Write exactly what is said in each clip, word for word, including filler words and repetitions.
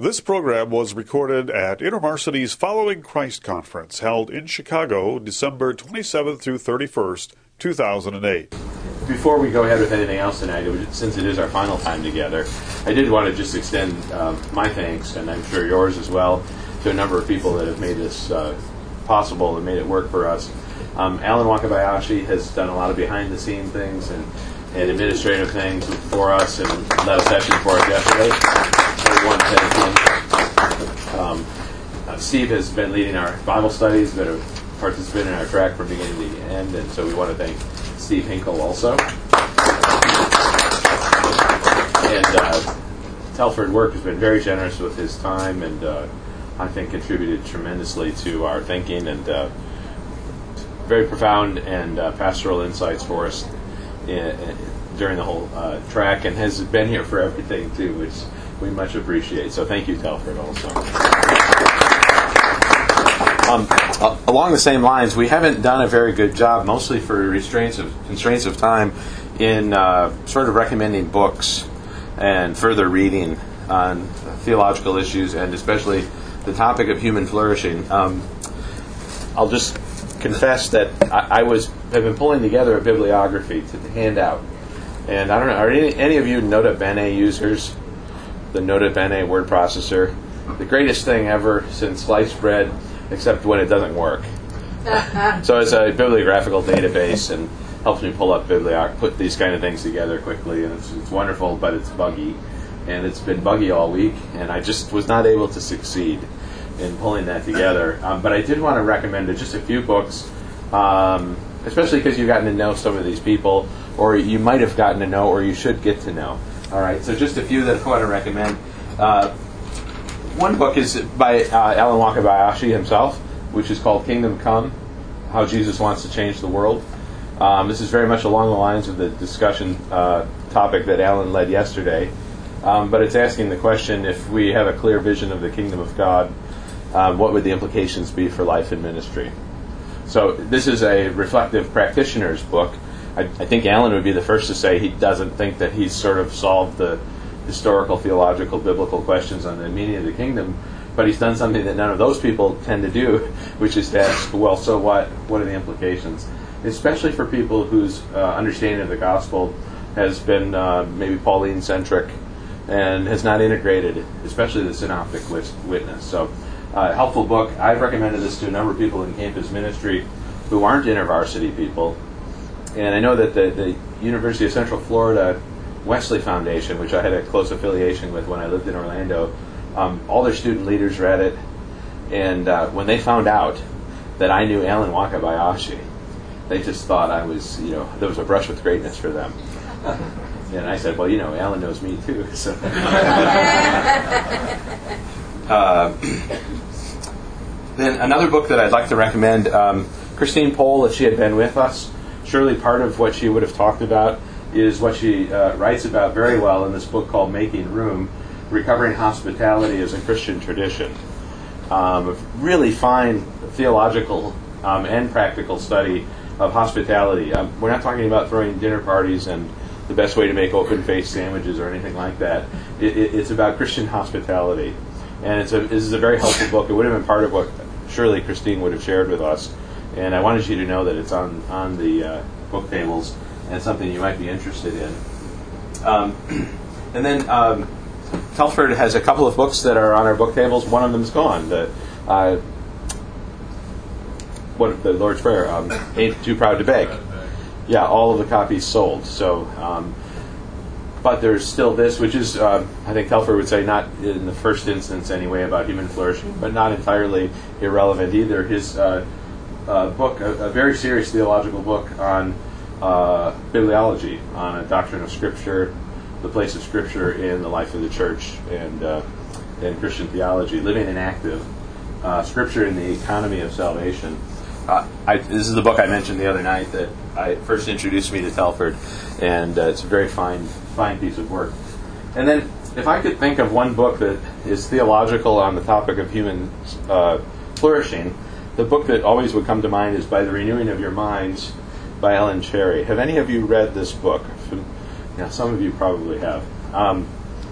This program was recorded at InterVarsity's Following Christ Conference, held in Chicago, December twenty-seventh through thirty-first, two thousand eight. Before we go ahead with anything else tonight, it was, since it is our final time together, I did want to just extend uh, my thanks, and I'm sure yours as well, to a number of people that have made this uh, possible and made it work for us. Um, Alan Wakabayashi has done a lot of behind-the-scene things and, and administrative things for us, and led a session for us yesterday. We want to thank him. Um, uh, Steve has been leading our Bible studies, been a participant in our track from beginning to end, and so we want to thank Steve Hinkle also. And uh, Telford Work has been very generous with his time, and uh, I think contributed tremendously to our thinking, and uh, very profound and uh, pastoral insights for us in, in, during the whole uh, track, and has been here for everything too, which we much appreciate. So thank you, Telford, also. Um, uh, along the same lines, we haven't done a very good job, mostly for restraints of constraints of time, in uh, sort of recommending books and further reading on theological issues, and especially the topic of human flourishing. Um, I'll just confess that I, I was have been pulling together a bibliography to hand out, and I don't know, are any, any of you Nota Bene users? The Nota Bene word processor, the greatest thing ever since sliced bread, except when it doesn't work. So it's a bibliographical database and helps me pull up biblioc, put these kind of things together quickly, and it's, it's wonderful, but it's buggy, and it's been buggy all week, and I just was not able to succeed in pulling that together. Um, but I did want to recommend just a few books, um, especially because you've gotten to know some of these people, or you might have gotten to know, or you should get to know. All right, so just a few that I want to recommend. Uh, one book is by uh, Alan Wakabayashi himself, which is called Kingdom Come, How Jesus Wants to Change the World. Um, this is very much along the lines of the discussion uh, topic that Alan led yesterday, um, but it's asking the question, if we have a clear vision of the kingdom of God, um, what would the implications be for life and ministry? So this is a reflective practitioner's book. I, I think Alan would be the first to say he doesn't think that he's sort of solved the historical, theological, biblical questions on the meaning of the kingdom, but he's done something that none of those people tend to do, which is to ask, well, so what? What are the implications? Especially for people whose uh, understanding of the gospel has been uh, maybe Pauline-centric and has not integrated, especially the synoptic witness. So, uh, helpful book. I've recommended this to a number of people in campus ministry who aren't InterVarsity people. And I know that the, the University of Central Florida Wesley Foundation, which I had a close affiliation with when I lived in Orlando, um, all their student leaders read it. And uh, when they found out that I knew Alan Wakabayashi, they just thought I was, you know, there was a brush with greatness for them. And I said, well, you know, Alan knows me too. So. uh, then another book that I'd like to recommend, um, Christine Pohl, if she had been with us, surely part of what she would have talked about is what she uh, writes about very well in this book called Making Room, Recovering Hospitality as a Christian Tradition. Um, a really fine theological um, and practical study of hospitality. Um, we're not talking about throwing dinner parties and the best way to make open-faced sandwiches or anything like that. It, it, it's about Christian hospitality. And it's a, this is a very helpful book. It would have been part of what surely Christine would have shared with us. And I wanted you to know that it's on, on the uh, book tables and something you might be interested in. Um, and then um, Telford has a couple of books that are on our book tables. One of them's gone. The, uh, what the Lord's Prayer, um, Ain't Too Proud to Beg. Yeah, all of the copies sold. So, um, but there's still this, which is, uh, I think Telford would say, not in the first instance anyway, about human flourishing, but not entirely irrelevant either. His uh, uh, book, a, a very serious theological book on uh, bibliology, on a doctrine of Scripture, the place of Scripture in the life of the church, and uh, and Christian theology, living and active, uh, Scripture in the economy of salvation. Uh, I, this is the book I mentioned the other night that I first introduced me to Telford, and uh, it's a very fine, fine piece of work. And then, if I could think of one book that is theological on the topic of human uh, flourishing, the book that always would come to mind is By the Renewing of Your Minds by Ellen Cherry. Have any of you read this book? Yeah, some of you probably have. Um,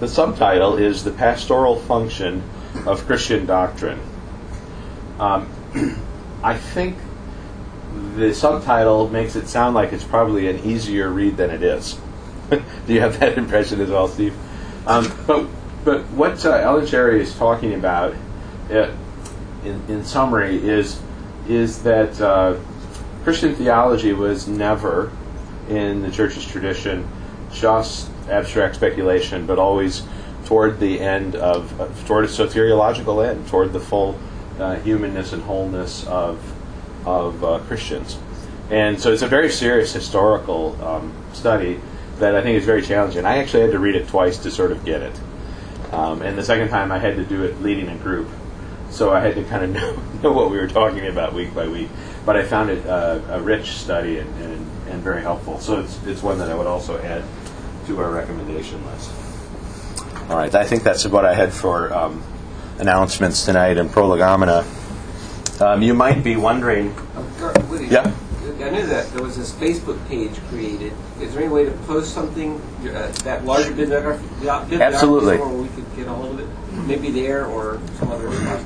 the subtitle is The Pastoral Function of Christian Doctrine. Um, I think the subtitle makes it sound like it's probably an easier read than it is. Do you have that impression as well, Steve? Um, but but what uh, Ellen Cherry is talking about, uh, in, in summary, is is that uh, Christian theology was never, in the church's tradition, just abstract speculation, but always toward the end of, uh, toward a soteriological end, toward the full uh, humanness and wholeness of of uh, Christians. And so it's a very serious historical um, study that I think is very challenging. I actually had to read it twice to sort of get it. Um, and the second time I had to do it leading a group. So I had to kind of know, know what we were talking about week by week. But I found it uh, a rich study and, and, and very helpful. So it's, it's one that I would also add to our recommendation list. All right, I think that's what I had for um, announcements tonight and Prolegomena. Um, you might be wondering... Oh, Woody, yeah? I knew that there was this Facebook page created. Is there any way to post something, uh, that larger bibliography, bibliography Absolutely. where we could get a hold of it? Maybe there or some other email.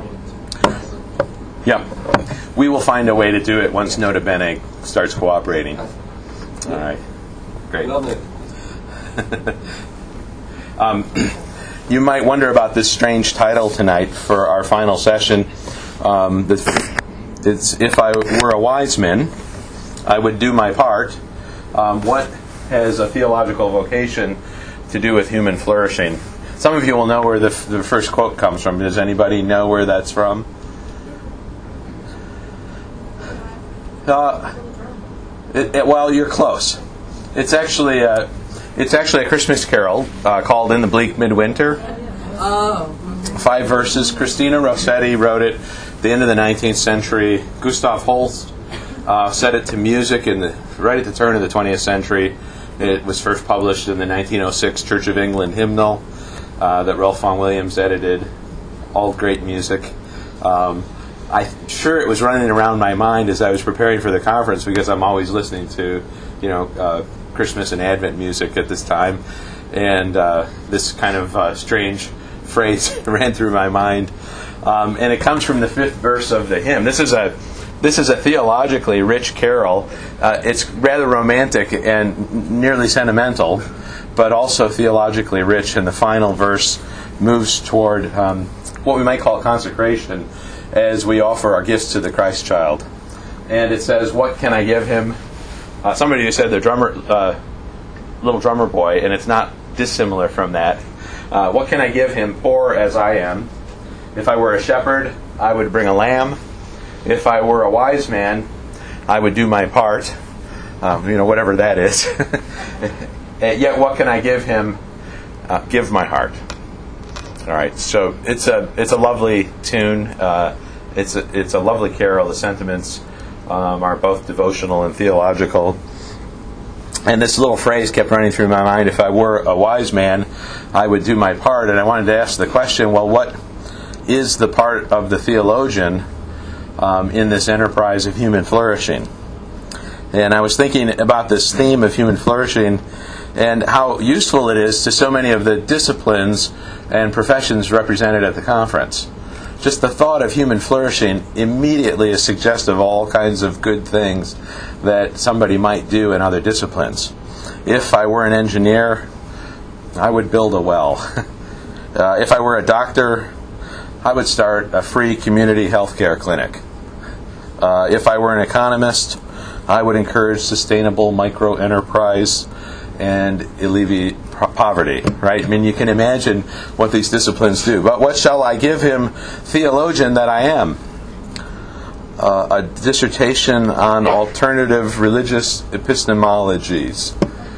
Yeah. We will find a way to do it once Nota Bene starts cooperating. All right. Great. Well done. um, you might wonder about this strange title tonight for our final session. Um, the, it's If I Were a Wise Man, I Would Do My Part. Um, what has a theological vocation to do with human flourishing? Some of you will know where the, f- the first quote comes from. Does anybody know where that's from? Uh, it, it, well, you're close. It's actually a, it's actually a Christmas carol uh, called "In the Bleak Midwinter." Oh. Five verses. Christina Rossetti wrote it at the end of the nineteenth century. Gustav Holst uh, set it to music in the right at the turn of the twentieth century. It was first published in the nineteen oh six Church of England hymnal uh, that Ralph Vaughan Williams edited. All great music. Um, I'm sure it was running around my mind as I was preparing for the conference because I'm always listening to, you know, uh, Christmas and Advent music at this time, and uh, this kind of uh, strange phrase ran through my mind, um, and it comes from the fifth verse of the hymn. This is a this is a theologically rich carol. Uh, it's rather romantic and nearly sentimental, but also theologically rich. And the final verse moves toward um, what we might call consecration, as we offer our gifts to the Christ child. And it says, "What can I give him?" Uh, somebody said the drummer, uh, little drummer boy, and it's not dissimilar from that. Uh, what can I give him, poor as I am? If I were a shepherd, I would bring a lamb. If I were a wise man, I would do my part. Um, you know, whatever that is. Yet what can I give him? Uh, give my heart. All right, so it's a it's a lovely tune. Uh, it's a, it's a lovely carol. The sentiments um, are both devotional and theological. And this little phrase kept running through my mind: if I were a wise man, I would do my part. And I wanted to ask the question: well, what is the part of the theologian um, in this enterprise of human flourishing? And I was thinking about this theme of human flourishing and how useful it is to so many of the disciplines and professions represented at the conference. Just the thought of human flourishing immediately is suggestive of all kinds of good things that somebody might do in other disciplines. If I were an engineer, I would build a well. uh, if I were a doctor, I would start a free community health care clinic. Uh, if I were an economist, I would encourage sustainable micro-enterprise and alleviate poverty, right? I mean, you can imagine what these disciplines do. But what shall I give him, theologian that I am? Uh, a dissertation on alternative religious epistemologies,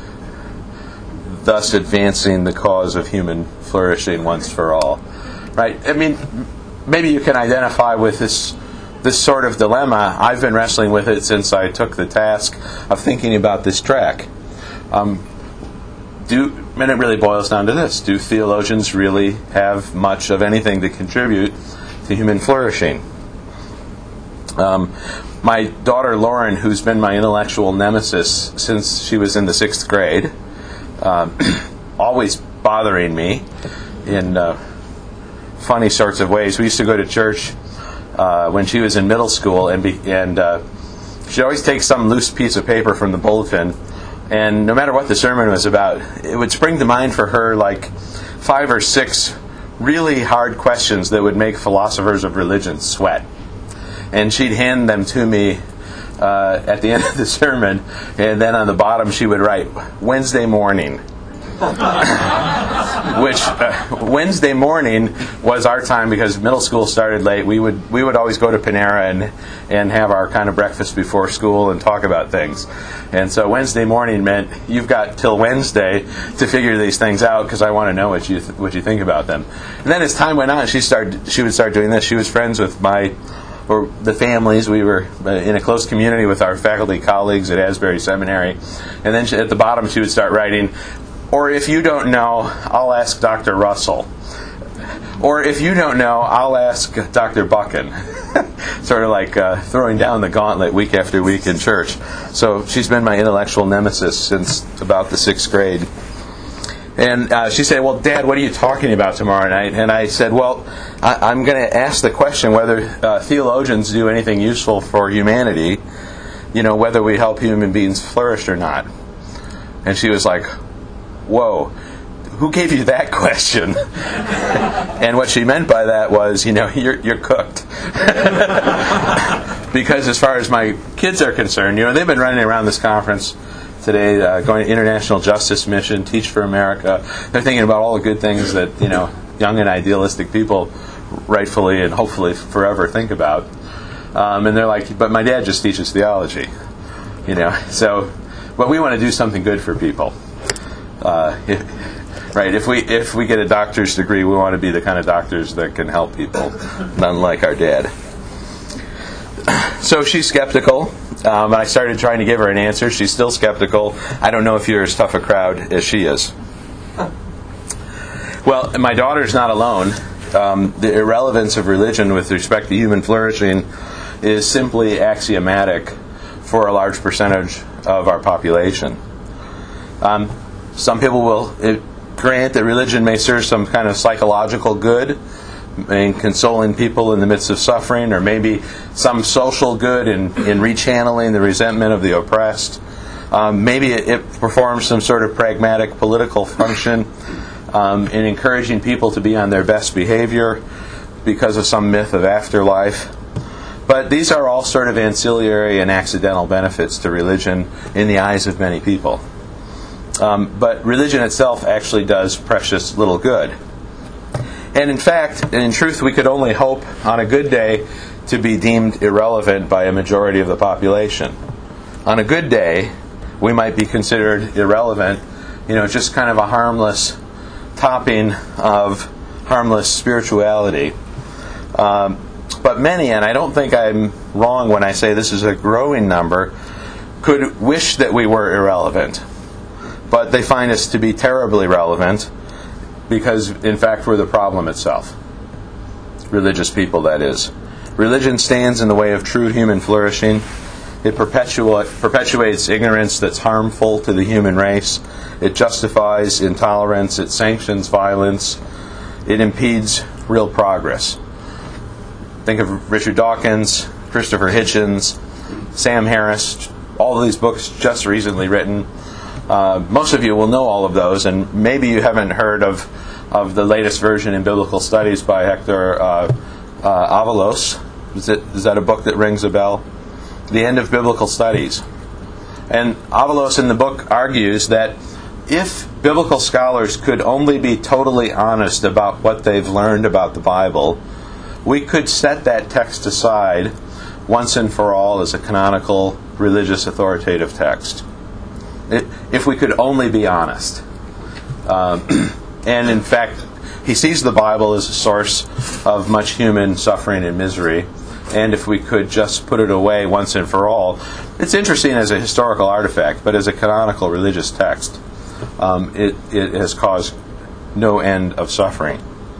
thus advancing the cause of human flourishing once for all, right? I mean, maybe you can identify with this this sort of dilemma. I've been wrestling with it since I took the task of thinking about this track. Um, do and it really boils down to this: do theologians really have much of anything to contribute to human flourishing? Um, my daughter Lauren, who's been my intellectual nemesis since she was in the sixth grade, um, always bothering me in uh, funny sorts of ways. We used to go to church uh, when she was in middle school, and be, and uh, she'd always take some loose piece of paper from the bulletin, and no matter what the sermon was about, it would spring to mind for her like five or six really hard questions that would make philosophers of religion sweat. And she'd hand them to me uh, at the end of the sermon, and then on the bottom she would write, Wednesday morning. Which uh, Wednesday morning was our time, because middle school started late. We would we would always go to Panera and and have our kind of breakfast before school and talk about things. And so Wednesday morning meant you've got till Wednesday to figure these things out, because I want to know what you th- what you think about them. And then as time went on, she started she would start doing this. She was friends with my or the families. We were in a close community with our faculty colleagues at Asbury Seminary. And then she, at the bottom she would start writing, or if you don't know, I'll ask Doctor Russell. Or if you don't know, I'll ask Doctor Buchan. Sort of like uh, throwing down the gauntlet week after week in church. So she's been my intellectual nemesis since about the sixth grade. And uh, she said, well, Dad, what are you talking about tomorrow night? And I said, well, I- I'm going to ask the question whether uh, theologians do anything useful for humanity, you know, whether we help human beings flourish or not. And she was like, whoa, who gave you that question? And what she meant by that was, you know, you're, you're cooked. Because as far as my kids are concerned, you know, they've been running around this conference today, uh, going to International Justice Mission, Teach for America. They're thinking about all the good things that, you know, young and idealistic people rightfully and hopefully forever think about. Um, and they're like, but my dad just teaches theology. You know, so, but we want to do something good for people. Uh, if, right? If we if we get a doctor's degree, we want to be the kind of doctors that can help people, none like our dad. So she's skeptical. Um, I started trying to give her an answer. She's still skeptical. I don't know if you're as tough a crowd as she is. Well, my daughter's not alone. Um, the irrelevance of religion with respect to human flourishing is simply axiomatic for a large percentage of our population. Um, some people will uh, grant that religion may serve some kind of psychological good in consoling people in the midst of suffering, or maybe some social good in, in rechanneling the resentment of the oppressed. Um, maybe it, it performs some sort of pragmatic political function um, in encouraging people to be on their best behavior because of some myth of afterlife. But these are all sort of ancillary and accidental benefits to religion in the eyes of many people. Um, but religion itself actually does precious little good. And in fact, in truth, we could only hope on a good day to be deemed irrelevant by a majority of the population. On a good day, we might be considered irrelevant, you know, just kind of a harmless topping of harmless spirituality. Um, but many, and I don't think I'm wrong when I say this is a growing number, could wish that we were irrelevant. But they find us to be terribly relevant because, in fact, we're the problem itself. Religious people, that is. Religion stands in the way of true human flourishing. It perpetua- perpetuates ignorance that's harmful to the human race. It justifies intolerance. It sanctions violence. It impedes real progress. Think of Richard Dawkins, Christopher Hitchens, Sam Harris, all of these books just recently written. Uh, most of you will know all of those, and maybe you haven't heard of, of the latest version in Biblical Studies by Hector uh, uh, Avalos. Is, it, is that a book that rings a bell? The End of Biblical Studies. And Avalos in the book argues that if biblical scholars could only be totally honest about what they've learned about the Bible, we could set that text aside once and for all as a canonical, religious, authoritative text. It, if we could only be honest. Um, and in fact, he sees the Bible as a source of much human suffering and misery. And if we could just put it away once and for all, it's interesting as a historical artifact, but as a canonical religious text, um, it, it has caused no end of suffering.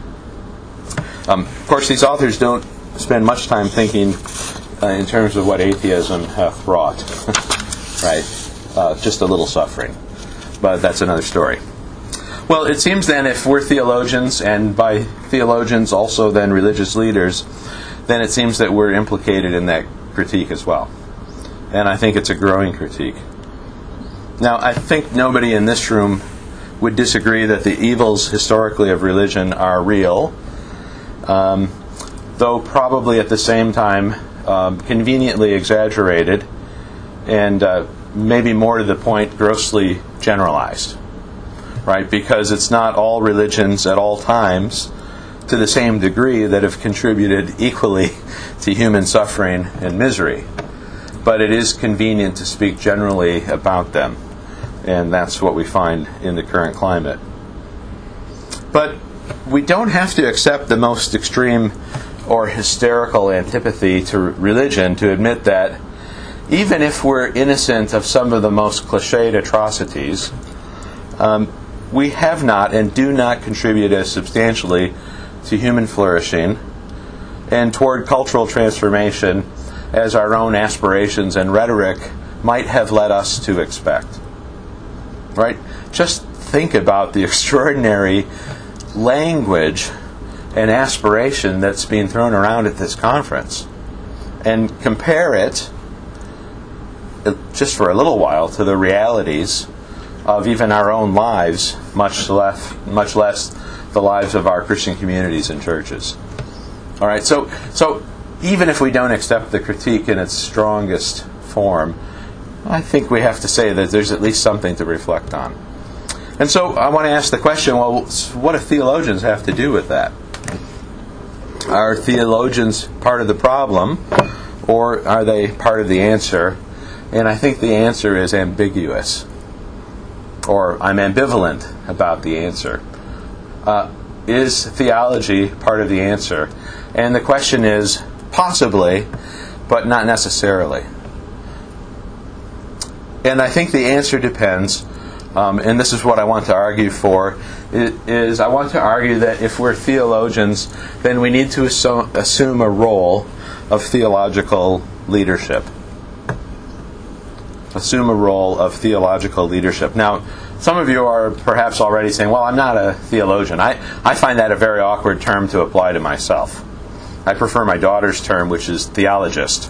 Um, of course, these authors don't spend much time thinking uh, in terms of what atheism hath wrought. Right? Uh, just a little suffering. But that's another story. Well, it seems then if we're theologians, and by theologians also then religious leaders, then it seems that we're implicated in that critique as well. And I think it's a growing critique. Now, I think nobody in this room would disagree that the evils historically of religion are real, um, though probably at the same time um, conveniently exaggerated and uh, maybe more to the point grossly generalized, right? Because it's not all religions at all times to the same degree that have contributed equally to human suffering and misery. But it is convenient to speak generally about them, and that's what we find in the current climate. But we don't have to accept the most extreme or hysterical antipathy to religion to admit that even if we're innocent of some of the most cliched atrocities, um, we have not and do not contribute as substantially to human flourishing and toward cultural transformation as our own aspirations and rhetoric might have led us to expect. Right? Just think about the extraordinary language and aspiration that's being thrown around at this conference, and compare it, just for a little while, to the realities of even our own lives, much less, much less the lives of our Christian communities and churches. All right, so so even if we don't accept the critique in its strongest form, I think we have to say that there's at least something to reflect on. And so I want to ask the question, well, what do theologians have to do with that? Are theologians part of the problem, or are they part of the answer? And I think the answer is ambiguous, or I'm ambivalent about the answer. Uh, is theology part of the answer? And the question is, possibly, but not necessarily. And I think the answer depends, um, and this is what I want to argue for, is I want to argue that if we're theologians, then we need to assume, assume a role of theological leadership. Assume a role of theological leadership. Now, some of you are perhaps already saying, well, I'm not a theologian. I, I find that a very awkward term to apply to myself. I prefer my daughter's term, which is theologist.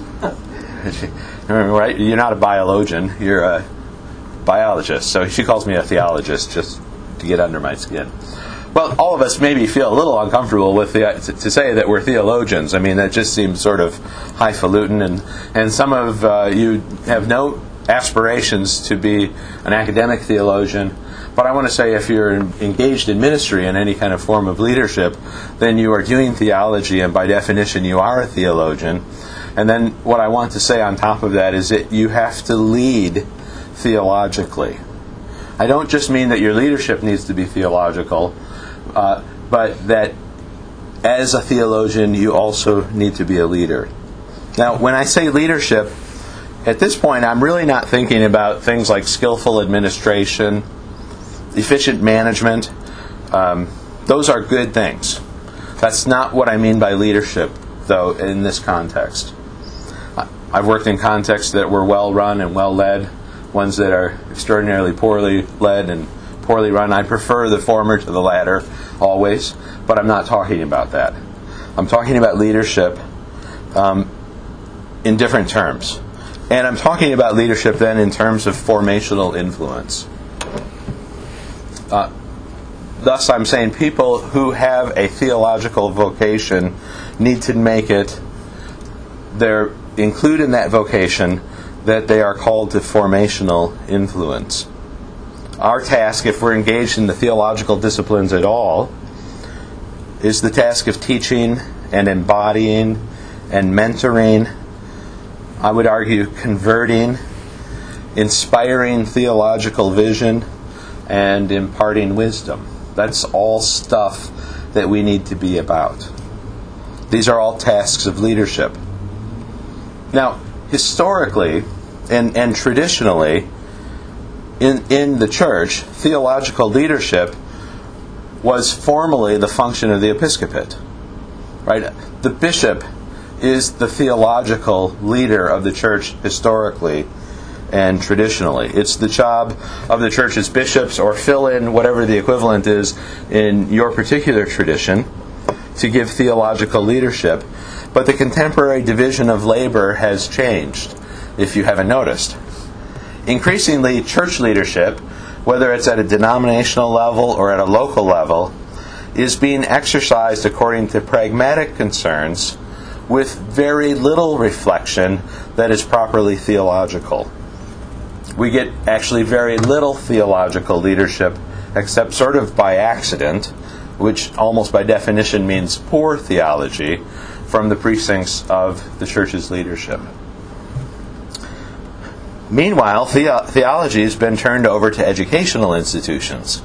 Right? You're not a biologian, you're a biologist. So she calls me a theologist just to get under my skin. Well, all of us maybe feel a little uncomfortable with the, to, to say that we're theologians. I mean, that just seems sort of highfalutin, and, and some of uh, you have no aspirations to be an academic theologian. But I want to say if you're engaged in ministry in any kind of form of leadership, then you are doing theology, and by definition you are a theologian. And then what I want to say on top of that is that you have to lead theologically. I don't just mean that your leadership needs to be theological, uh, but that as a theologian you also need to be a leader. Now, when I say leadership, at this point I'm really not thinking about things like skillful administration, efficient management. Um, those are good things. That's not what I mean by leadership, though, in this context. I've worked in contexts that were well run and well led, ones that are extraordinarily poorly led and poorly run. I prefer the former to the latter, always, but I'm not talking about that. I'm talking about leadership um, in different terms. And I'm talking about leadership then in terms of formational influence. Uh, thus, I'm saying people who have a theological vocation need to make it their include in that vocation that they are called to formational influence. Our task, if we're engaged in the theological disciplines at all, is the task of teaching and embodying and mentoring, I would argue converting, inspiring theological vision, and imparting wisdom. That's all stuff that we need to be about. These are all tasks of leadership. Now, historically and, and traditionally, in, in the church, theological leadership was formally the function of the episcopate. Right? The bishop is the theological leader of the church historically, and traditionally. It's the job of the church's bishops, or fill in whatever the equivalent is in your particular tradition, to give theological leadership. But the contemporary division of labor has changed, if you haven't noticed. Increasingly, church leadership, whether it's at a denominational level or at a local level, is being exercised according to pragmatic concerns with very little reflection that is properly theological. We get actually very little theological leadership, except sort of by accident, which almost by definition means poor theology, from the precincts of the church's leadership. Meanwhile, the- theology has been turned over to educational institutions,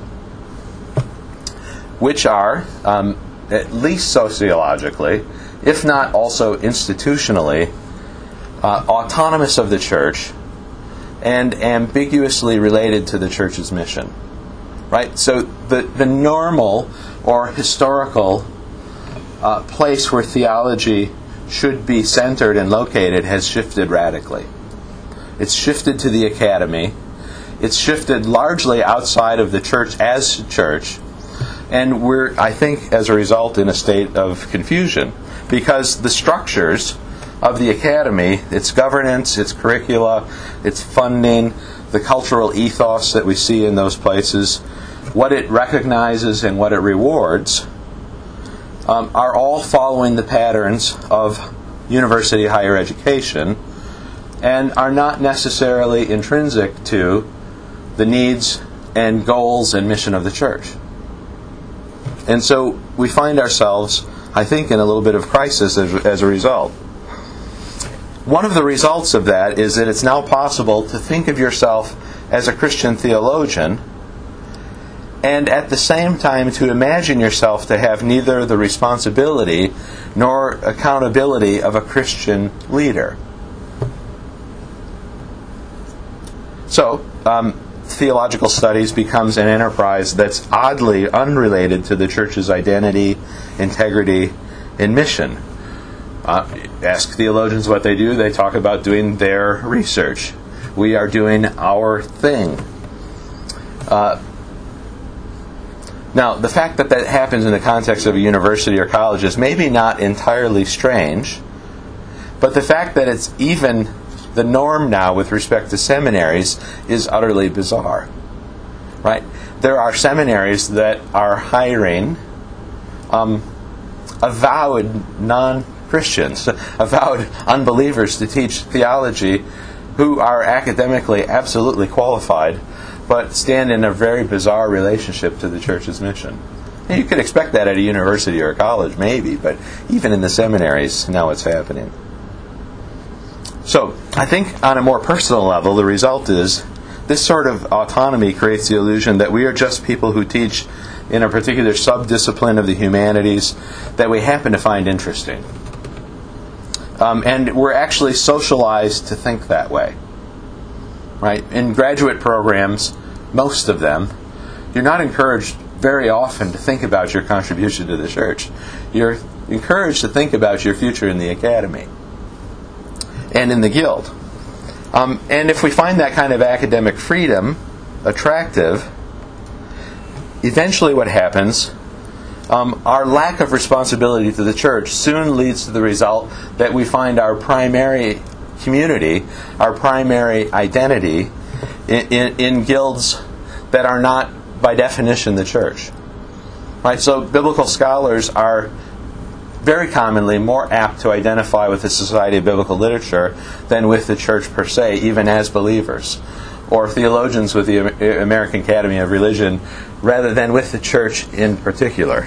which are, um, at least sociologically, if not also institutionally, uh, autonomous of the church and ambiguously related to the church's mission. Right? So the, the normal or historical uh, place where theology should be centered and located has shifted radically. It's shifted to the academy. It's shifted largely outside of the church as church. And we're, I think, as a result, in a state of confusion. Because the structures of the academy, its governance, its curricula, its funding, the cultural ethos that we see in those places, what it recognizes and what it rewards, um, are all following the patterns of university higher education, and are not necessarily intrinsic to the needs and goals and mission of the church. And so we find ourselves, I think, in a little bit of crisis as, as a result. One of the results of that is that it's now possible to think of yourself as a Christian theologian, and at the same time to imagine yourself to have neither the responsibility nor accountability of a Christian leader. So, um, theological studies becomes an enterprise that's oddly unrelated to the church's identity, integrity, and mission. Uh, ask theologians what they do. They talk about doing their research. We are doing our thing. Uh, now, the fact that that happens in the context of a university or college is maybe not entirely strange, but the fact that it's even the norm now with respect to seminaries is utterly bizarre. Right? There are seminaries that are hiring um, avowed non-Christians, avowed unbelievers to teach theology who are academically absolutely qualified, but stand in a very bizarre relationship to the church's mission. And you could expect that at a university or a college, maybe, but even in the seminaries, now it's happening. So, I think on a more personal level, the result is this sort of autonomy creates the illusion that we are just people who teach in a particular sub-discipline of the humanities that we happen to find interesting. Um, and we're actually socialized to think that way. Right? In graduate programs, most of them, you're not encouraged very often to think about your contribution to the church. You're encouraged to think about your future in the academy and in the guild. Um, and if we find that kind of academic freedom attractive, eventually what happens, um, our lack of responsibility to the church soon leads to the result that we find our primary community, our primary identity, in, in, in guilds that are not, by definition, the church. Right? So biblical scholars are very commonly more apt to identify with the Society of Biblical Literature than with the church per se, even as believers. Or theologians with the American Academy of Religion, rather than with the church in particular.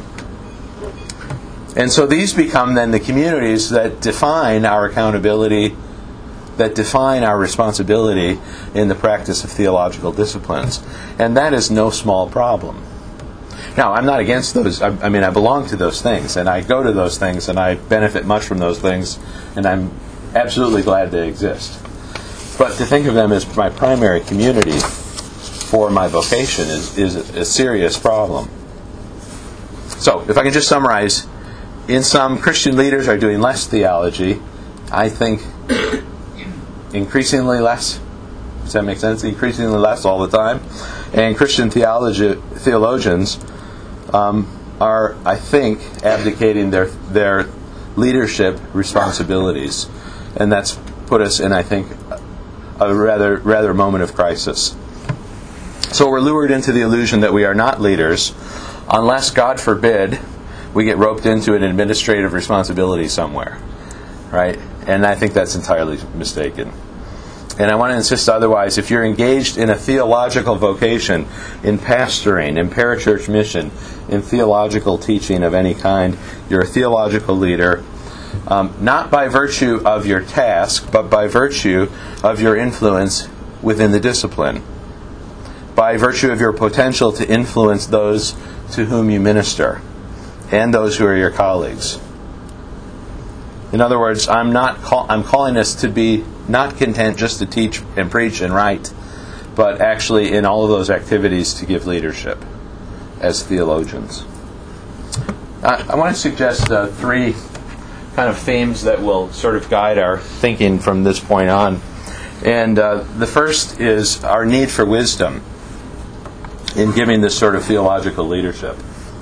And so these become then the communities that define our accountability, that define our responsibility in the practice of theological disciplines. And that is no small problem. Now, I'm not against those. I, I mean, I belong to those things, and I go to those things, and I benefit much from those things, and I'm absolutely glad they exist. But to think of them as my primary community for my vocation is, is a serious problem. So, if I can just summarize, in some, Christian leaders are doing less theology. I think increasingly less Does that make sense? Increasingly less all the time. And Christian theology, theologians um, are, I think, abdicating their their leadership responsibilities. And that's put us in, I think, a rather rather moment of crisis. So we're lured into the illusion that we are not leaders unless, God forbid, we get roped into an administrative responsibility somewhere. Right? And I think that's entirely mistaken. And I want to insist otherwise. If you're engaged in a theological vocation, in pastoring, in parachurch mission, in theological teaching of any kind, you're a theological leader, um, not by virtue of your task, but by virtue of your influence within the discipline, by virtue of your potential to influence those to whom you minister and those who are your colleagues. In other words, I'm not. Call, I'm calling us to be not content just to teach and preach and write, but actually in all of those activities to give leadership as theologians. I, I want to suggest uh, three kind of themes that will sort of guide our thinking from this point on. And uh, the first is our need for wisdom in giving this sort of theological leadership.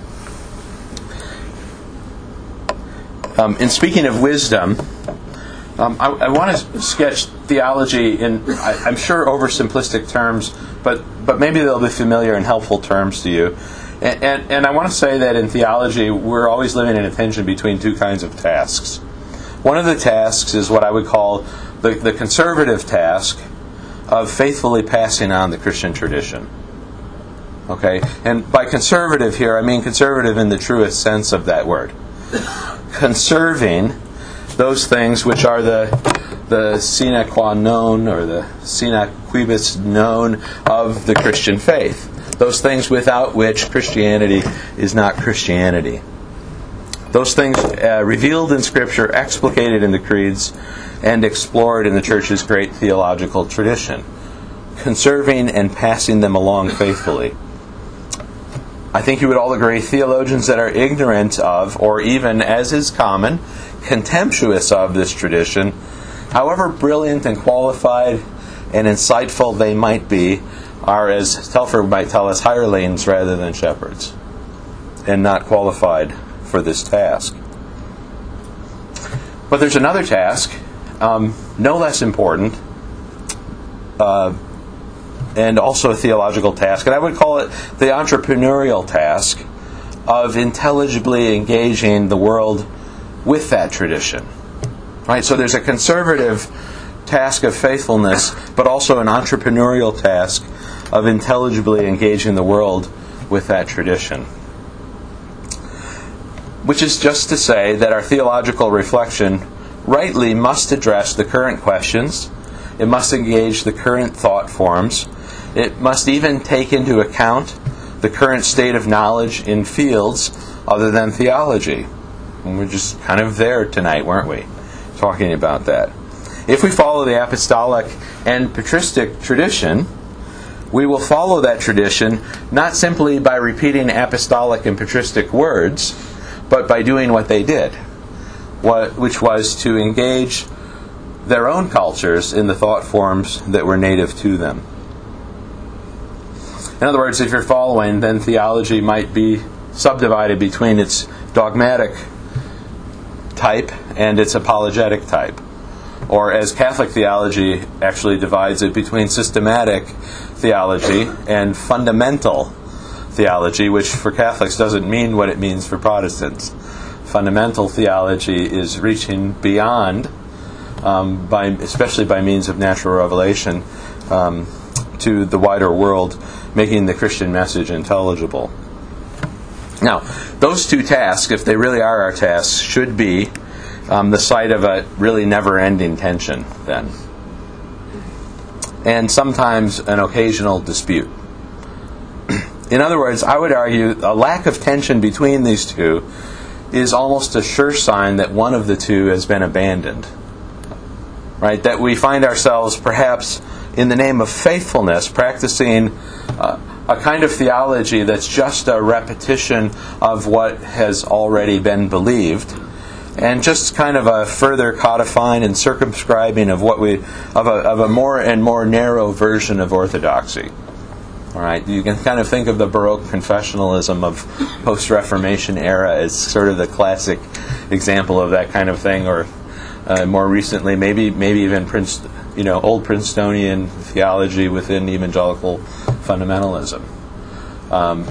Um, in speaking of wisdom, um, I, I want to sketch theology in, I, I'm sure, oversimplistic terms, but but maybe they'll be familiar and helpful terms to you. And, and, and I want to say that in theology, we're always living in a tension between two kinds of tasks. One of the tasks is what I would call the, the conservative task of faithfully passing on the Christian tradition. Okay? And by conservative here, I mean conservative in the truest sense of that word. Conserving those things which are the the sine qua non or the sine quibus non of the Christian faith. Those things without which Christianity is not Christianity. Those things uh, revealed in Scripture, explicated in the creeds, and explored in the Church's great theological tradition. Conserving and passing them along faithfully. I think you would all agree, theologians that are ignorant of, or even, as is common, contemptuous of this tradition, however brilliant and qualified and insightful they might be, are, as Telford might tell us, hirelings rather than shepherds, and not qualified for this task. But there's another task, um, no less important, uh, and also a theological task, and I would call it the entrepreneurial task of intelligibly engaging the world with that tradition. Right? So there's a conservative task of faithfulness, but also an entrepreneurial task of intelligibly engaging the world with that tradition. Which is just to say that our theological reflection rightly must address the current questions, it must engage the current thought forms, it must even take into account the current state of knowledge in fields other than theology. And we're just kind of there tonight, weren't we? Talking about that. If we follow the apostolic and patristic tradition, we will follow that tradition not simply by repeating apostolic and patristic words, but by doing what they did, what, which was to engage their own cultures in the thought forms that were native to them. In other words, if you're following, then theology might be subdivided between its dogmatic type and its apologetic type. Or as Catholic theology actually divides it, between systematic theology and fundamental theology, which for Catholics doesn't mean what it means for Protestants. Fundamental theology is reaching beyond, um, by, especially by means of natural revelation, um, to the wider world, making the Christian message intelligible. Now, those two tasks, if they really are our tasks, should be um, the site of a really never-ending tension, then. And sometimes an occasional dispute. In other words, I would argue a lack of tension between these two is almost a sure sign that one of the two has been abandoned. Right? That we find ourselves perhaps in the name of faithfulness practicing uh, a kind of theology that's just a repetition of what has already been believed, and just kind of a further codifying and circumscribing of what we of a, of a more and more narrow version of orthodoxy. All right, you can kind of think of the Baroque confessionalism of post-Reformation era as sort of the classic example of that kind of thing, or uh, more recently, maybe maybe even Prince, you know, old Princetonian theology within evangelical fundamentalism. Um,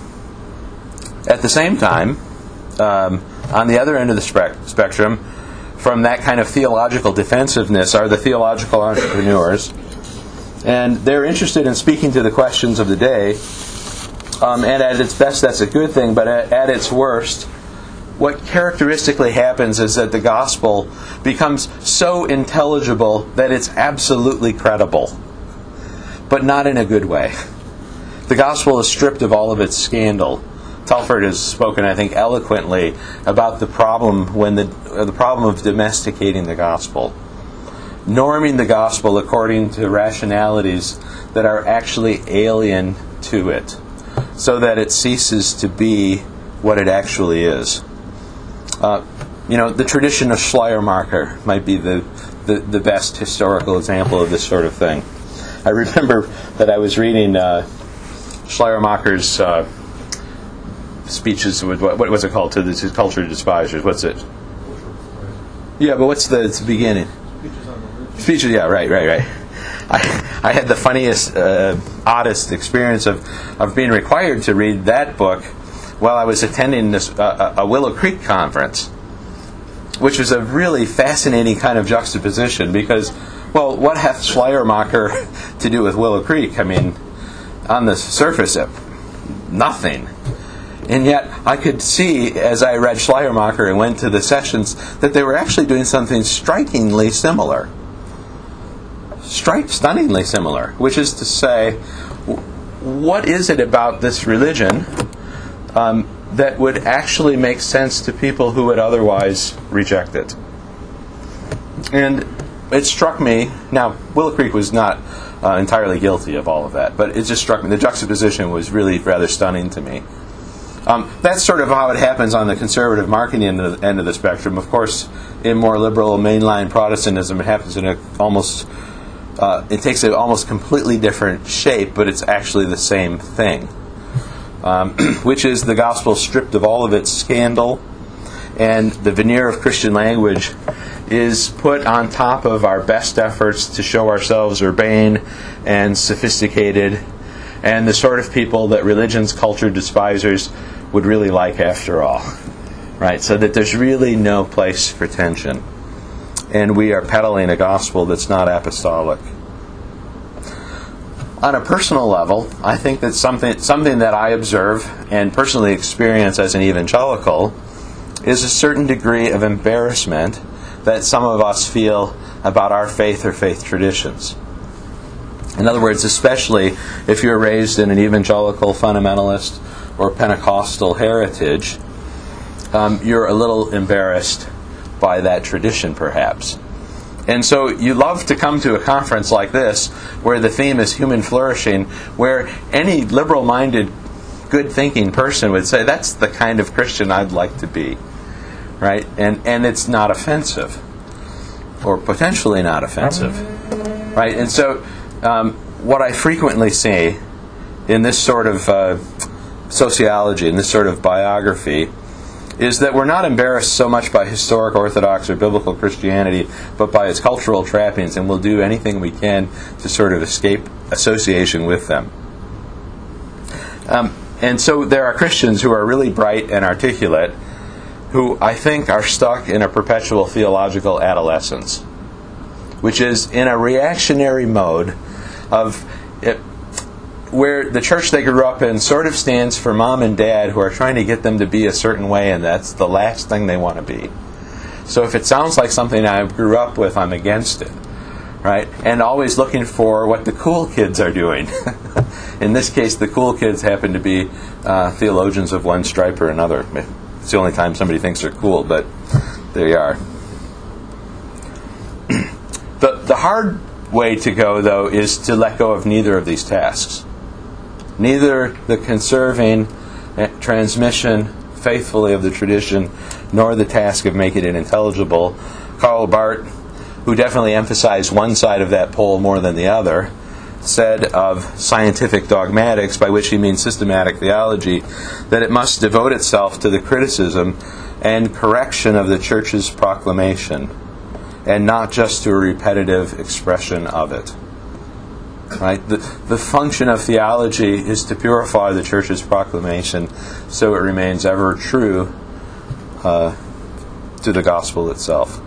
at the same time, um, on the other end of the spec- spectrum, from that kind of theological defensiveness are the theological entrepreneurs. And they're interested in speaking to the questions of the day. Um, and at its best, that's a good thing. But at, at its worst, what characteristically happens is that the gospel becomes so intelligible that it's absolutely credible, but not in a good way. The gospel is stripped of all of its scandal. Telford has spoken, I think, eloquently about the problem when the uh, the problem of domesticating the gospel. Norming the gospel according to rationalities that are actually alien to it, so that it ceases to be what it actually is. Uh, you know, the tradition of Schleiermacher might be the, the, the best historical example of this sort of thing. I remember that I was reading uh, Schleiermacher's uh, speeches, with, what, what was it called, to the culture despisers? What's it? Yeah, but what's the, it's the beginning? Speeches, yeah, right, right, right. I, I had the funniest, uh, oddest experience of, of being required to read that book while I was attending this uh, a Willow Creek conference, which was a really fascinating kind of juxtaposition because, well, what hath Schleiermacher to do with Willow Creek? I mean, on the surface, nothing. And yet, I could see, as I read Schleiermacher and went to the sessions, that they were actually doing something strikingly similar. Strike, stunningly similar, which is to say, what is it about this religion um, that would actually make sense to people who would otherwise reject it? And it struck me, now, Willow Creek was not uh, entirely guilty of all of that, but it just struck me, the juxtaposition was really rather stunning to me. Um, that's sort of how it happens on the conservative marketing end of, end of the spectrum. Of course, in more liberal mainline Protestantism, it happens in a almost Uh, it takes an almost completely different shape, but it's actually the same thing, um, which is the gospel stripped of all of its scandal, and the veneer of Christian language is put on top of our best efforts to show ourselves urbane and sophisticated, and the sort of people that religion's culture despisers would really like after all, right? So that there's really no place for tension. And we are peddling a gospel that's not apostolic. On a personal level, I think that something something that I observe and personally experience as an evangelical is a certain degree of embarrassment that some of us feel about our faith or faith traditions. In other words, especially if you're raised in an evangelical fundamentalist or Pentecostal heritage, um, you're a little embarrassed by that tradition, perhaps. And so you love to come to a conference like this, where the theme is human flourishing, where any liberal-minded, good-thinking person would say, that's the kind of Christian I'd like to be. Right? And and it's not offensive. Or potentially not offensive. Right? And so um, what I frequently see in this sort of uh, sociology, in this sort of biography, is that we're not embarrassed so much by historic Orthodox or biblical Christianity, but by its cultural trappings, and we'll do anything we can to sort of escape association with them. Um, and so there are Christians who are really bright and articulate, who I think are stuck in a perpetual theological adolescence, which is in a reactionary mode of it, where the church they grew up in sort of stands for mom and dad who are trying to get them to be a certain way, and that's the last thing they want to be. So if it sounds like something I grew up with, I'm against it. Right? And always looking for what the cool kids are doing. In this case, the cool kids happen to be uh, theologians of one stripe or another. It's the only time somebody thinks they're cool, but there you are. the, the hard way to go, though, is to let go of neither of these tasks. Neither the conserving, transmission, faithfully of the tradition, nor the task of making it intelligible. Karl Barth, who definitely emphasized one side of that pole more than the other, said of scientific dogmatics, by which he means systematic theology, that it must devote itself to the criticism and correction of the Church's proclamation, and not just to a repetitive expression of it. Right? The, the function of theology is to purify the Church's proclamation so it remains ever true uh, to the gospel itself.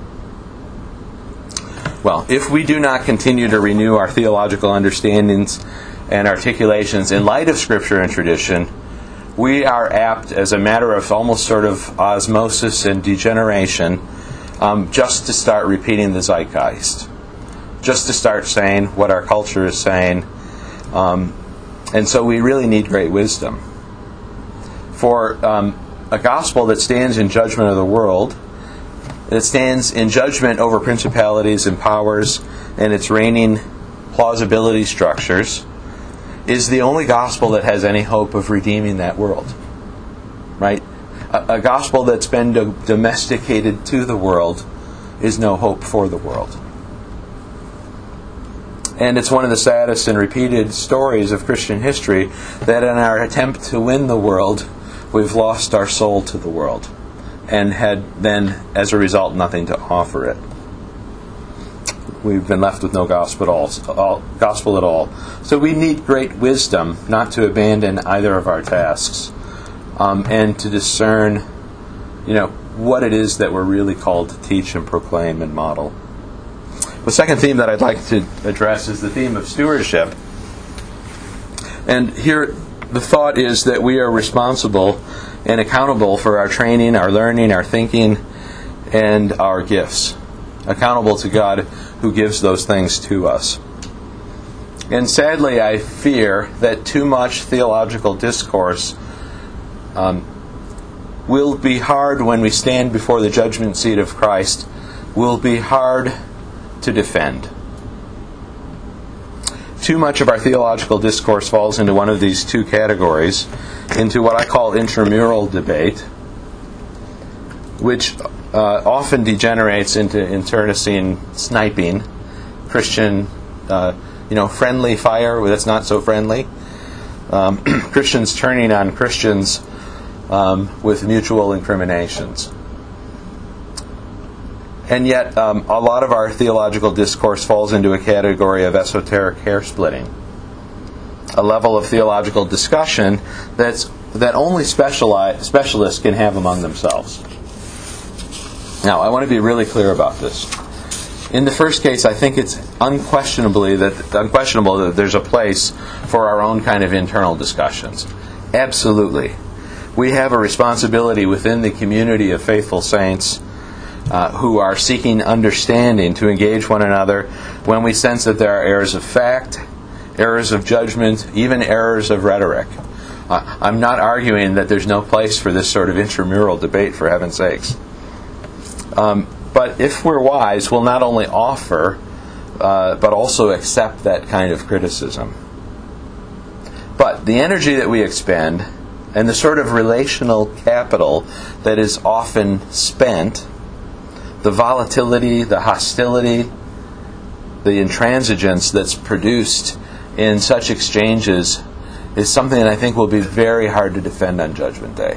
Well, if we do not continue to renew our theological understandings and articulations in light of Scripture and tradition, we are apt, as a matter of almost sort of osmosis and degeneration, um, just to start repeating the zeitgeist, just to start saying what our culture is saying. Um, and so we really need great wisdom. For um, a gospel that stands in judgment of the world, that stands in judgment over principalities and powers and its reigning plausibility structures, is the only gospel that has any hope of redeeming that world. Right? A, a gospel that's been do- domesticated to the world is no hope for the world. And it's one of the saddest and repeated stories of Christian history that in our attempt to win the world, we've lost our soul to the world, and had then, as a result, nothing to offer it. We've been left with no gospel at all, gospel at all. So we need great wisdom not to abandon either of our tasks, um, and to discern, you know, what it is that we're really called to teach and proclaim and model. The second theme that I'd like to address is the theme of stewardship. And here the thought is that we are responsible and accountable for our training, our learning, our thinking, and our gifts. Accountable to God who gives those things to us. And sadly, I fear that too much theological discourse um, will be hard when we stand before the judgment seat of Christ, will be hard to defend. Too much of our theological discourse falls into one of these two categories, into what I call intramural debate, which uh, often degenerates into internecine sniping, Christian, uh, you know, friendly fire that's not so friendly, um, Christians turning on Christians um, with mutual incriminations. And yet, um, a lot of our theological discourse falls into a category of esoteric hair splitting, a level of theological discussion that's that only speciali- specialists can have among themselves. Now, I want to be really clear about this. In the first case, I think it's unquestionably that unquestionable that there's a place for our own kind of internal discussions. Absolutely, we have a responsibility within the community of faithful saints Uh, who are seeking understanding to engage one another when we sense that there are errors of fact, errors of judgment, even errors of rhetoric. Uh, I'm not arguing that there's no place for this sort of intramural debate, for heaven's sakes. Um, but if we're wise, we'll not only offer, uh, but also accept that kind of criticism. But the energy that we expend, and the sort of relational capital that is often spent, the volatility, the hostility, the intransigence that's produced in such exchanges is something that I think will be very hard to defend on Judgment Day.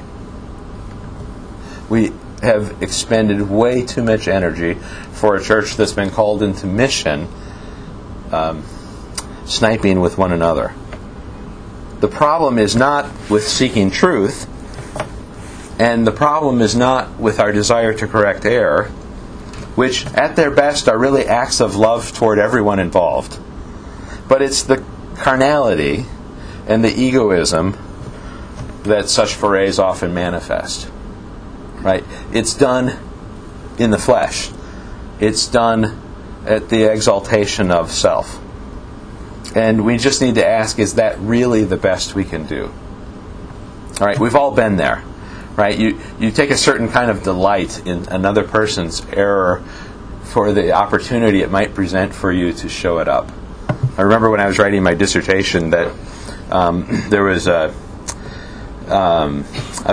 We have expended way too much energy for a church that's been called into mission, um, sniping with one another. The problem is not with seeking truth, and the problem is not with our desire to correct error, which at their best are really acts of love toward everyone involved. But it's the carnality and the egoism that such forays often manifest. Right? It's done in the flesh. It's done at the exaltation of self. And we just need to ask, is that really the best we can do? All right, we've all been there. Right? You you take a certain kind of delight in another person's error for the opportunity it might present for you to show it up. I remember when I was writing my dissertation that um, there was a um, I was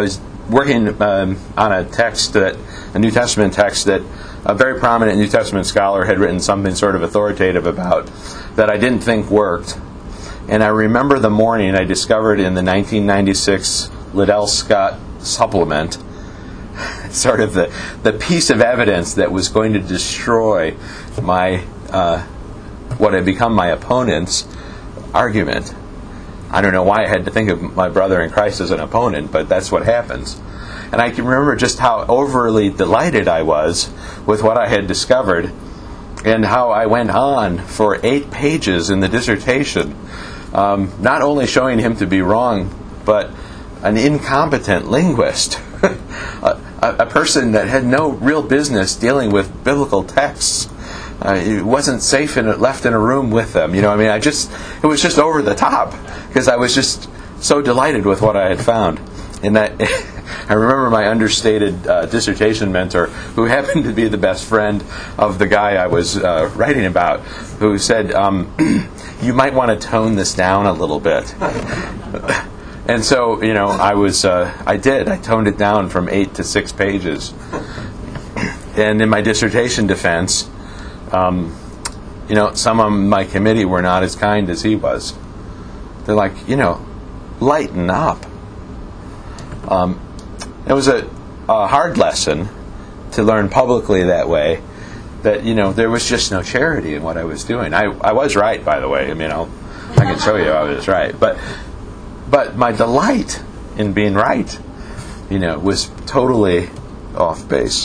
working um, on a text that, a New Testament text that a very prominent New Testament scholar had written something sort of authoritative about that I didn't think worked. And I remember the morning I discovered in the nineteen ninety-six Liddell Scott supplement sort of the, the piece of evidence that was going to destroy my uh, what had become my opponent's argument. I don't know why I had to think of my brother in Christ as an opponent, but that's what happens. And I can remember just how overly delighted I was with what I had discovered, and how I went on for eight pages in the dissertation, um, not only showing him to be wrong, but an incompetent linguist, a, a person that had no real business dealing with biblical texts. Uh, it wasn't safe in left in a room with them. You know, I mean, I just it was just over the top because I was just so delighted with what I had found. And that I remember my understated uh, dissertation mentor, who happened to be the best friend of the guy I was uh, writing about, who said, um, "You might want to tone this down a little bit." And so, you know, I was, uh, I did. I toned it down from eight to six pages. And in my dissertation defense, um, you know, some of my committee were not as kind as he was. They're like, you know, lighten up. Um, it was a, a hard lesson to learn publicly that way, that, you know, there was just no charity in what I was doing. I, I was right, by the way. I mean, I'll, I can show you I was right. But but my delight in being right, you know, was totally off base.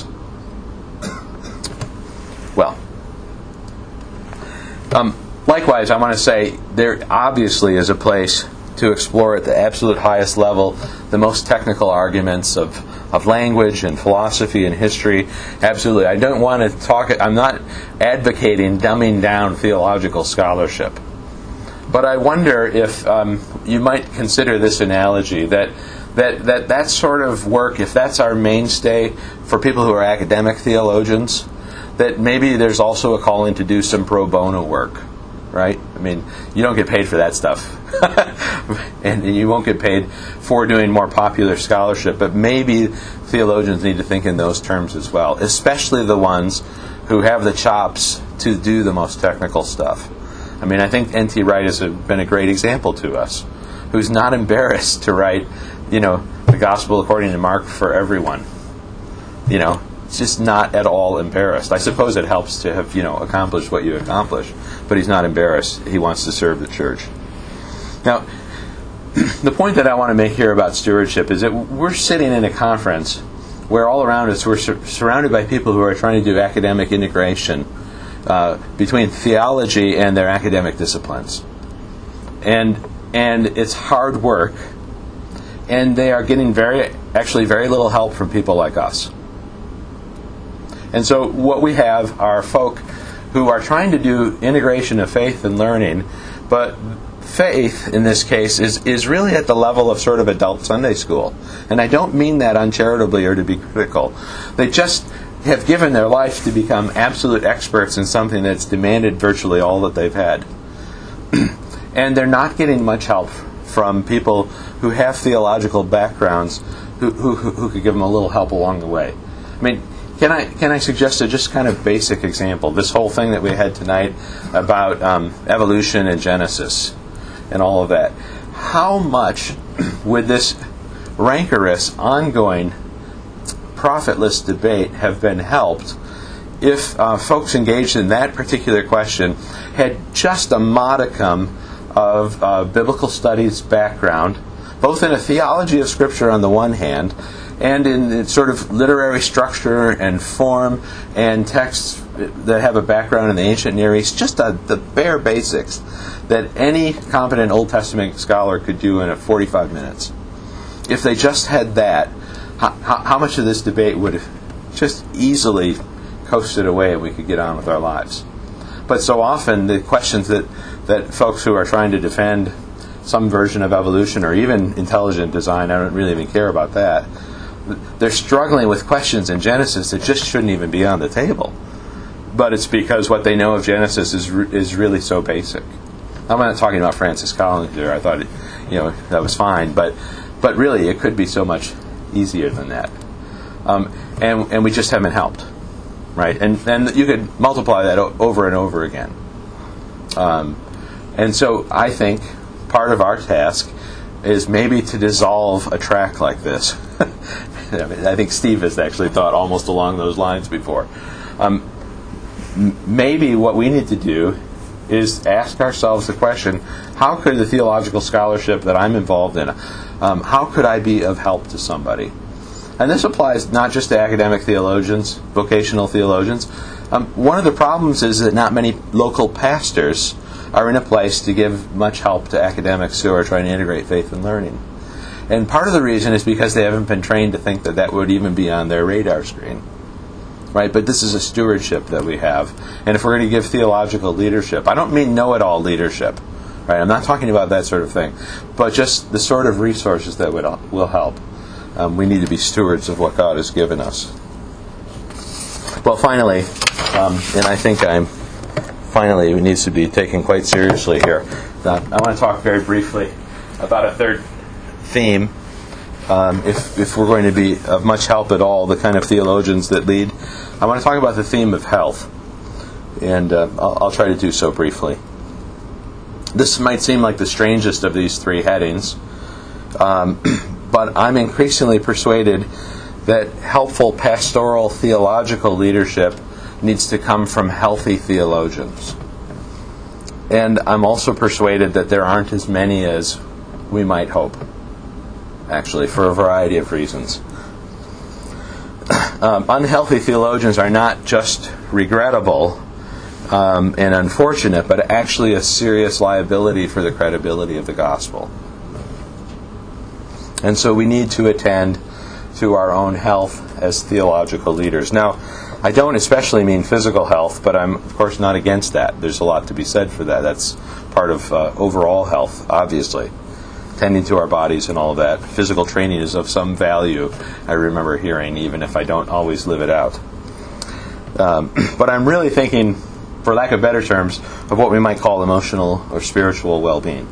Well, um, likewise, I want to say there obviously is a place to explore at the absolute highest level the most technical arguments of, of language and philosophy and history. Absolutely. I don't want to talk, I'm not advocating dumbing down theological scholarship. But I wonder if um, you might consider this analogy, that, that, that that sort of work, if that's our mainstay for people who are academic theologians, that maybe there's also a calling to do some pro bono work. Right? I mean, you don't get paid for that stuff. And you won't get paid for doing more popular scholarship. But maybe theologians need to think in those terms as well, especially the ones who have the chops to do the most technical stuff. I mean, I think N T Wright has been a great example to us, who's not embarrassed to write, you know, the Gospel according to Mark for everyone. You know, it's just not at all embarrassed. I suppose it helps to have, you know, accomplished what you accomplished, but he's not embarrassed. He wants to serve the church. Now, the point that I want to make here about stewardship is that we're sitting in a conference where all around us we're sur- surrounded by people who are trying to do academic integration uh, between theology and their academic disciplines. And and it's hard work, and they are getting very, actually very little help from people like us. And so what we have are folk who are trying to do integration of faith and learning, but faith, in this case, is, is really at the level of sort of adult Sunday school. And I don't mean that uncharitably or to be critical. They just have given their life to become absolute experts in something that's demanded virtually all that they've had. And they're not getting much help from people who have theological backgrounds who, who, who could give them a little help along the way. I mean, Can I can I suggest a just kind of basic example? This whole thing that we had tonight about um, evolution and Genesis and all of that. How much would this rancorous, ongoing, profitless debate have been helped if uh, folks engaged in that particular question had just a modicum of uh, biblical studies background, both in a theology of Scripture on the one hand, and in sort of literary structure and form and texts that have a background in the ancient Near East, just a, the bare basics that any competent Old Testament scholar could do in a forty-five minutes. If they just had that, how, how much of this debate would have just easily coasted away and we could get on with our lives? But so often the questions that, that folks who are trying to defend some version of evolution or even intelligent design, I don't really even care about that, they're struggling with questions in Genesis that just shouldn't even be on the table. But it's because what they know of Genesis is re- is really so basic. I'm not talking about Francis Collins here. I thought, it, you know, that was fine. But but really, it could be so much easier than that. Um, and, and we just haven't helped, right? And then you could multiply that o- over and over again. Um, and so I think part of our task is maybe to dissolve a track like this. I, mean, I think Steve has actually thought almost along those lines before. Um, m- maybe what we need to do is ask ourselves the question, how could the theological scholarship that I'm involved in, um, how could I be of help to somebody? And this applies not just to academic theologians, vocational theologians. Um, one of the problems is that not many local pastors are in a place to give much help to academics who are trying to integrate faith and learning. And part of the reason is because they haven't been trained to think that that would even be on their radar screen. Right? But this is a stewardship that we have. And if we're going to give theological leadership, I don't mean know-it-all leadership. Right? I'm not talking about that sort of thing. But just the sort of resources that would, will help. Um, we need to be stewards of what God has given us. Well, finally, um, and I think I'm finally it needs to be taken quite seriously here. Uh, I want to talk very briefly about a third theme. Um, if, if we're going to be of much help at all, the kind of theologians that lead, I want to talk about the theme of health. And uh, I'll, I'll try to do so briefly. This might seem like the strangest of these three headings, um, but I'm increasingly persuaded that helpful pastoral theological leadership needs to come from healthy theologians. And I'm also persuaded that there aren't as many as we might hope, actually, for a variety of reasons. Um, unhealthy theologians are not just regrettable um, and unfortunate, but actually a serious liability for the credibility of the gospel. And so we need to attend to our own health as theological leaders. Now, I don't especially mean physical health, but I'm, of course, not against that. There's a lot to be said for that. That's part of uh, overall health, obviously. Tending to our bodies and all of that. Physical training is of some value, I remember hearing, even if I don't always live it out. Um, but I'm really thinking, for lack of better terms, of what we might call emotional or spiritual well-being.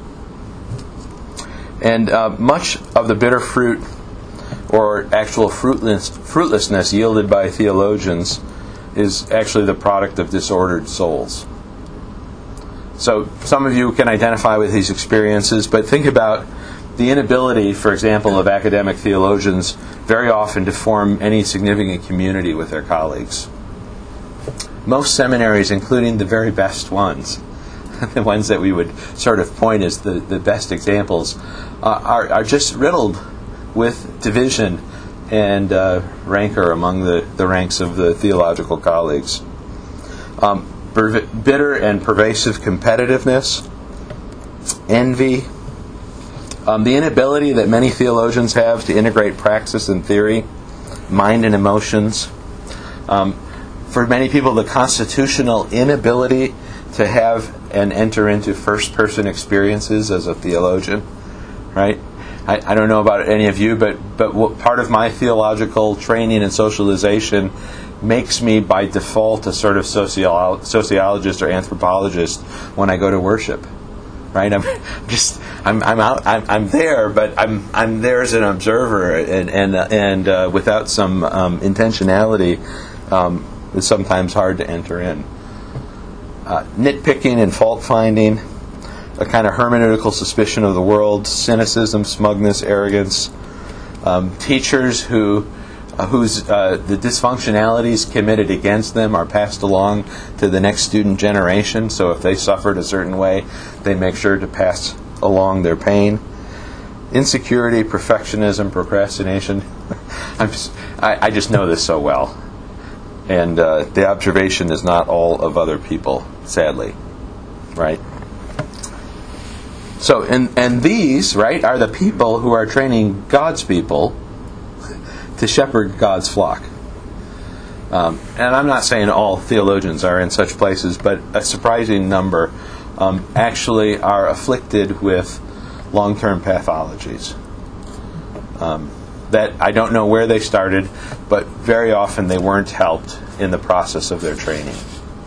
And uh, much of the bitter fruit or actual fruitless, fruitlessness yielded by theologians is actually the product of disordered souls. So some of you can identify with these experiences, but think about the inability, for example, of academic theologians very often to form any significant community with their colleagues. Most seminaries, including the very best ones, the ones that we would sort of point as the, the best examples, uh, are, are just riddled with division and uh, rancor among the, the ranks of the theological colleagues. Um, bitter and pervasive competitiveness, envy, um, the inability that many theologians have to integrate praxis and theory, mind and emotions. Um, for many people, the constitutional inability to have and enter into first-person experiences as a theologian, right? I, I don't know about any of you, but but what part of my theological training and socialization makes me by default a sort of socio- sociologist or anthropologist when I go to worship, right? I'm just I'm I'm out I'm, I'm there, but I'm I'm there as an observer, and and and uh, without some um, intentionality, um, it's sometimes hard to enter in. Uh, nitpicking and fault finding, a kind of hermeneutical suspicion of the world, cynicism, smugness, arrogance, um, teachers who uh, whose uh, the dysfunctionalities committed against them are passed along to the next student generation. So if they suffered a certain way, they make sure to pass along their pain. Insecurity, perfectionism, procrastination. I'm just, I, I just know this so well. And uh, the observation is not all of other people, sadly. Right? So, and, and these, right, are the people who are training God's people to shepherd God's flock. Um, and I'm not saying all theologians are in such places, but a surprising number um, actually are afflicted with long-term pathologies. Um, that I don't know where they started, but very often they weren't helped in the process of their training.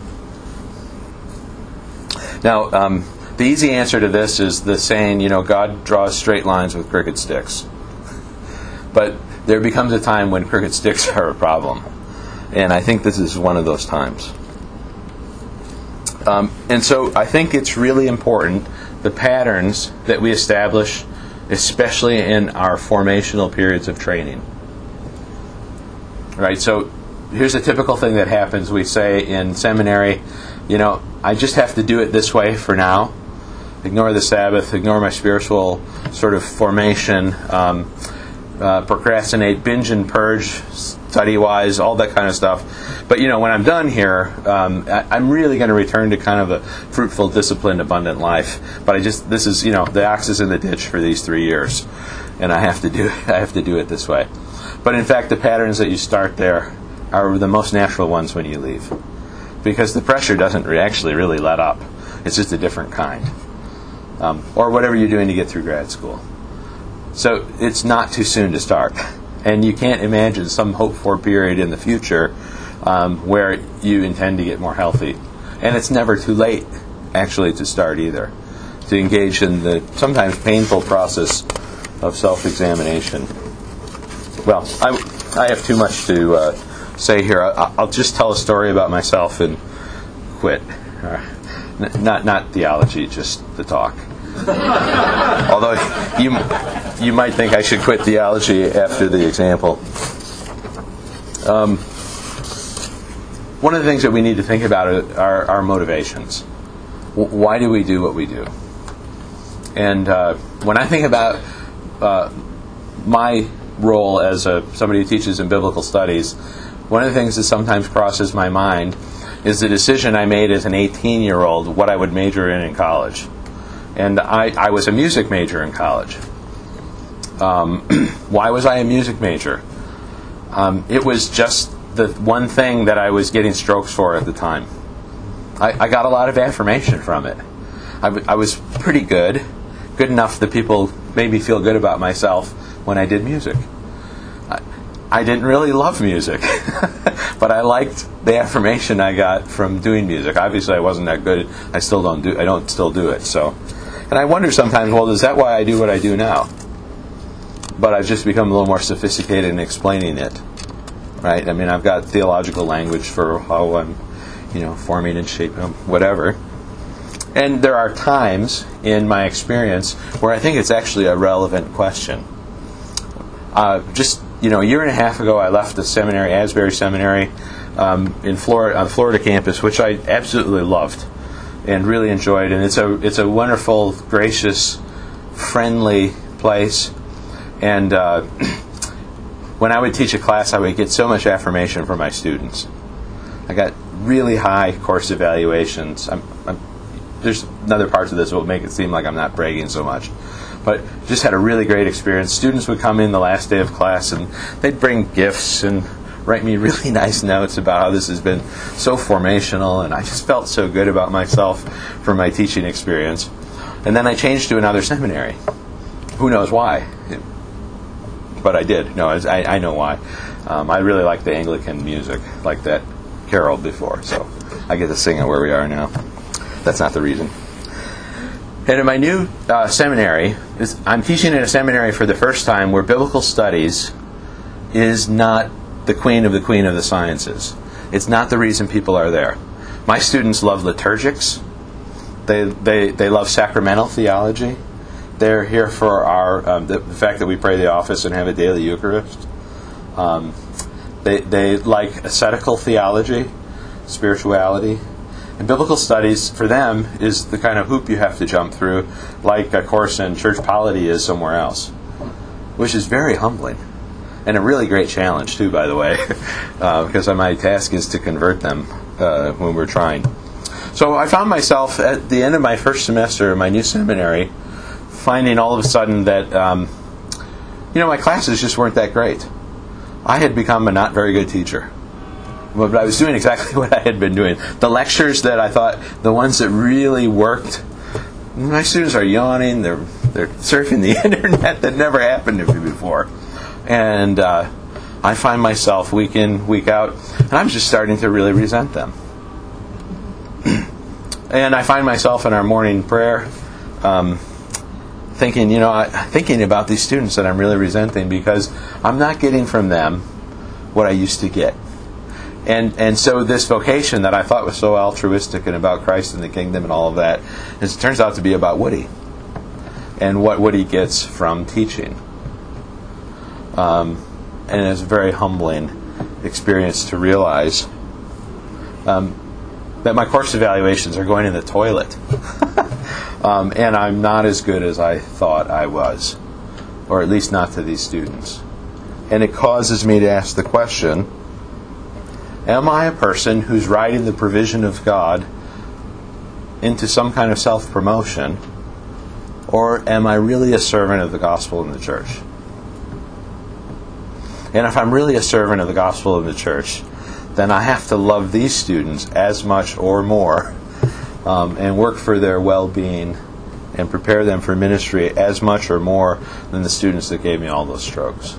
Now, um, the easy answer to this is the saying, you know, God draws straight lines with crooked sticks. But there becomes a time when crooked sticks are a problem. And I think this is one of those times. Um, and so I think it's really important, the patterns that we establish, especially in our formational periods of training. Right? So here's a typical thing that happens. We say in seminary, you know, I just have to do it this way for now. Ignore the Sabbath, ignore my spiritual sort of formation, um, uh, procrastinate, binge and purge, study-wise, all that kind of stuff. But, you know, when I'm done here, um, I, I'm really going to return to kind of a fruitful, disciplined, abundant life. But I just, this is, you know, the ox is in the ditch for these three years. And I have to do, I have to do it this way. But in fact, the patterns that you start there are the most natural ones when you leave. Because the pressure doesn't re- actually really let up. It's just a different kind. Um, or whatever you're doing to get through grad school. So it's not too soon to start. And you can't imagine some hoped-for period in the future um, where you intend to get more healthy. And it's never too late, actually, to start either. To engage in the sometimes painful process of self-examination. Well, I, I have too much to uh, say here. I, I'll just tell a story about myself and quit. Uh, n- not not theology, just the talk. Although you you might think I should quit theology after the example. Um, one of the things that we need to think about are our motivations. W- why do we do what we do? And uh, when I think about uh, my role as a, somebody who teaches in biblical studies, one of the things that sometimes crosses my mind is the decision I made as an eighteen-year-old what I would major in in college. And I, I was a music major in college. Um, why was I a music major? Um, it was just the one thing that I was getting strokes for at the time. I, I got a lot of affirmation from it. I, w- I was pretty good, good enough that people made me feel good about myself when I did music. I, I didn't really love music, but I liked the affirmation I got from doing music. Obviously, I wasn't that good. I still don't do. I don't still do it. So. And I wonder sometimes, well, is that why I do what I do now? But I've just become a little more sophisticated in explaining it, right? I mean, I've got theological language for how I'm, you know, forming and shaping, whatever. And there are times in my experience where I think it's actually a relevant question. Uh, just, you know, a year and a half ago, I left the seminary, Asbury Seminary, um, in Florida, on the Florida campus, which I absolutely loved and really enjoyed. And it's a it's a wonderful, gracious, friendly place. And uh, when I would teach a class, I would get so much affirmation from my students. I got really high course evaluations. I'm, I'm, there's other parts of this that will make it seem like I'm not bragging so much. But just had a really great experience. Students would come in the last day of class and they'd bring gifts and write me really nice notes about how this has been so formational, and I just felt so good about myself from my teaching experience. And then I changed to another seminary. Who knows why? But I did. No, I, I know why. Um, I really like the Anglican music, like that carol before, so I get to sing it where we are now. That's not the reason. And in my new uh, seminary, I'm teaching in a seminary for the first time where biblical studies is not the queen of the queen of the sciences. It's not the reason people are there. My students love liturgics. They they they love sacramental theology. They're here for our um, the, the fact that we pray the office and have a daily Eucharist. Um, they they like ascetical theology, spirituality. And biblical studies, for them, is the kind of hoop you have to jump through, like a course in church polity is somewhere else, which is very humbling. And a really great challenge, too, by the way, uh, because my task is to convert them uh, when we're trying. So I found myself, at the end of my first semester in my new seminary, finding all of a sudden that, um, you know, my classes just weren't that great. I had become a not very good teacher. But I was doing exactly what I had been doing. The lectures that I thought, the ones that really worked, my students are yawning, they're they're surfing the internet. That never happened to me before. And uh, I find myself week in, week out, and I'm just starting to really resent them. And I find myself in our morning prayer um, thinking, you know, I, thinking about these students that I'm really resenting because I'm not getting from them what I used to get. And and so this vocation that I thought was so altruistic and about Christ and the kingdom and all of that, it turns out to be about Woody and what Woody gets from teaching. Um, and it's a very humbling experience to realize um, that my course evaluations are going in the toilet. um, and I'm not as good as I thought I was, or at least not to these students. And it causes me to ask the question, am I a person who's riding the provision of God into some kind of self-promotion, or am I really a servant of the gospel in the church? And if I'm really a servant of the gospel in the church, then I have to love these students as much or more um, and work for their well-being and prepare them for ministry as much or more than the students that gave me all those strokes.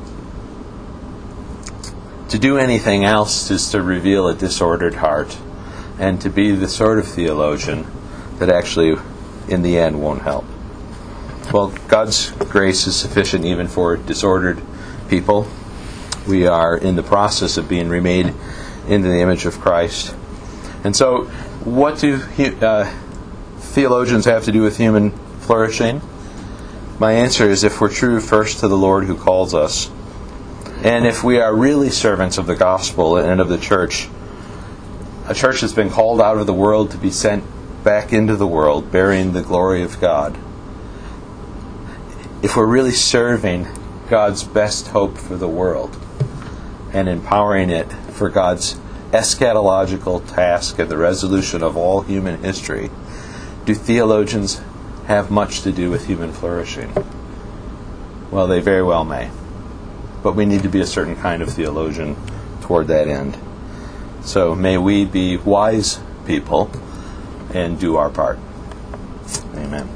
To do anything else is to reveal a disordered heart and to be the sort of theologian that actually, in the end, won't help. Well, God's grace is sufficient even for disordered people. We are in the process of being remade into the image of Christ. And so, what do uh, theologians have to do with human flourishing? My answer is, if we're true first to the Lord who calls us, and if we are really servants of the gospel and of the church, a church that's been called out of the world to be sent back into the world, bearing the glory of God, if we're really serving God's best hope for the world and empowering it for God's eschatological task of the resolution of all human history, do theologians have much to do with human flourishing? Well, they very well may. But we need to be a certain kind of theologian toward that end. So may we be wise people and do our part. Amen.